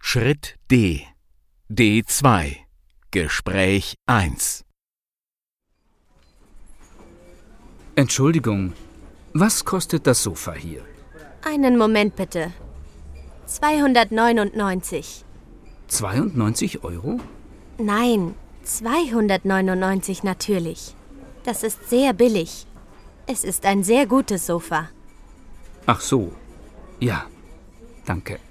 Schritt D. D2. Gespräch 1. Entschuldigung, was kostet das Sofa hier? Einen Moment bitte. 299. 92 Euro? Nein, 299 natürlich. Das ist sehr billig. Es ist ein sehr gutes Sofa. Ach so, ja, danke.